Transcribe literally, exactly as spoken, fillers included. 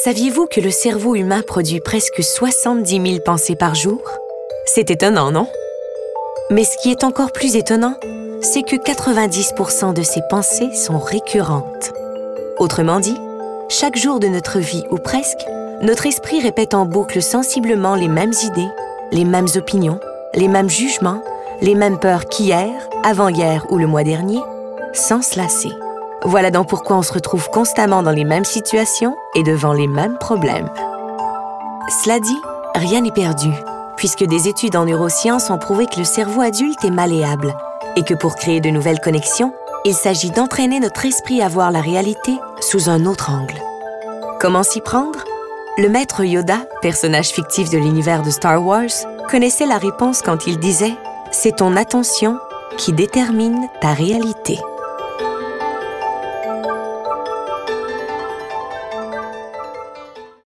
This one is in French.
Saviez-vous que le cerveau humain produit presque soixante-dix mille pensées par jour? C'est étonnant, non? Mais ce qui est encore plus étonnant, c'est que quatre-vingt-dix pour cent de ces pensées sont récurrentes. Autrement dit, chaque jour de notre vie, ou presque, notre esprit répète en boucle sensiblement les mêmes idées, les mêmes opinions, les mêmes jugements, les mêmes peurs qu'hier, avant-hier ou le mois dernier, sans se lasser. Voilà donc pourquoi on se retrouve constamment dans les mêmes situations et devant les mêmes problèmes. Cela dit, rien n'est perdu, puisque des études en neurosciences ont prouvé que le cerveau adulte est malléable et que pour créer de nouvelles connexions, il s'agit d'entraîner notre esprit à voir la réalité sous un autre angle. Comment s'y prendre? Le maître Yoda, personnage fictif de l'univers de Star Wars, connaissait la réponse quand il disait « C'est ton attention qui détermine ta réalité ».